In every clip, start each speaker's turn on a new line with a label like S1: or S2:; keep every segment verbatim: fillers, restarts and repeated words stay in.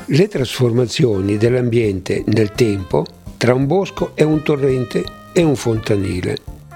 S1: Le trasformazioni dell'ambiente nel tempo tra un bosco e un torrente e un fontanile.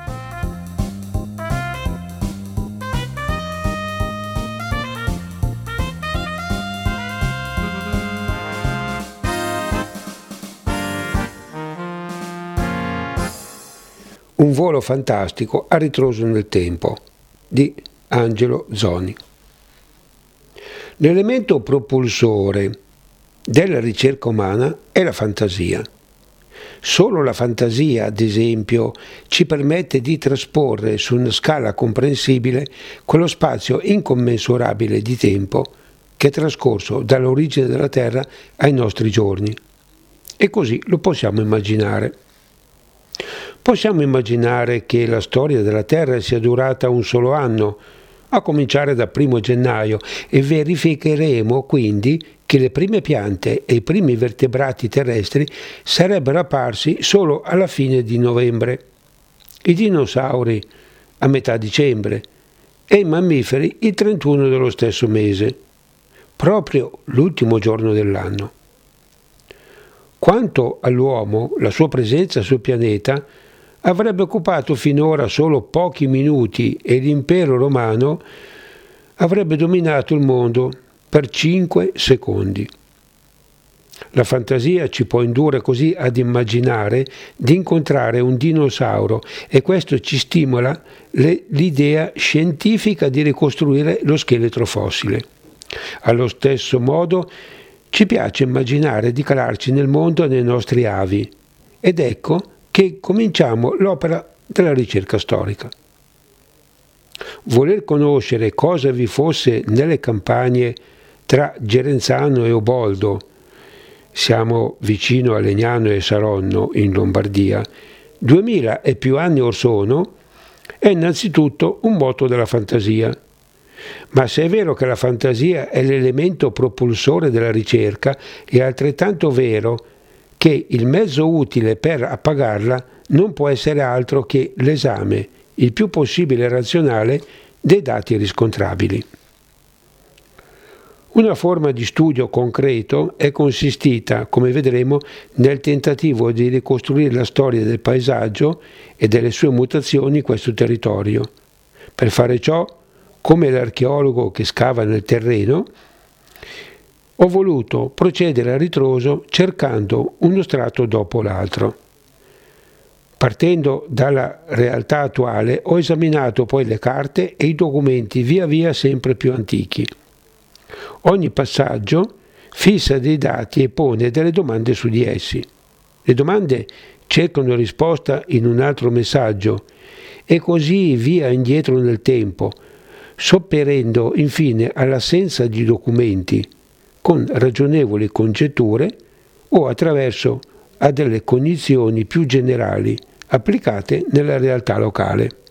S1: Un volo fantastico a ritroso nel tempo di Angelo Zoni. L'elemento propulsore della ricerca umana è la fantasia. Solo la fantasia, ad esempio, ci permette di trasporre su una scala comprensibile quello spazio incommensurabile di tempo che è trascorso dall'origine della Terra ai nostri giorni. E così lo possiamo immaginare. Possiamo immaginare che la storia della Terra sia durata un solo anno, a cominciare da primo gennaio, e verificheremo quindi che le prime piante e i primi vertebrati terrestri sarebbero apparsi solo alla fine di novembre, i dinosauri a metà dicembre e i mammiferi il trentuno dello stesso mese, proprio l'ultimo giorno dell'anno. Quanto all'uomo, la sua presenza sul pianeta avrebbe occupato finora solo pochi minuti e l'impero romano avrebbe dominato il mondo per cinque secondi. La fantasia ci può indurre così ad immaginare di incontrare un dinosauro e questo ci stimola le, l'idea scientifica di ricostruire lo scheletro fossile. Allo stesso modo ci piace immaginare di calarci nel mondo nei nostri avi ed ecco che cominciamo l'opera della ricerca storica. Voler conoscere cosa vi fosse nelle campagne tra Gerenzano e Oboldo, siamo vicino a Legnano e Saronno in Lombardia, duemila e più anni or sono, è innanzitutto un moto della fantasia. Ma se è vero che la fantasia è l'elemento propulsore della ricerca, è altrettanto vero che il mezzo utile per appagarla non può essere altro che l'esame, il più possibile razionale, dei dati riscontrabili. Una forma di studio concreto è consistita, come vedremo, nel tentativo di ricostruire la storia del paesaggio e delle sue mutazioni in questo territorio. Per fare ciò, come l'archeologo che scava nel terreno, ho voluto procedere a ritroso cercando uno strato dopo l'altro. Partendo dalla realtà attuale, ho esaminato poi le carte e i documenti via via sempre più antichi. Ogni passaggio fissa dei dati e pone delle domande su di essi. Le domande cercano risposta in un altro messaggio e così via indietro nel tempo, sopperendo infine all'assenza di documenti, con ragionevoli congetture o attraverso a delle cognizioni più generali applicate nella realtà locale.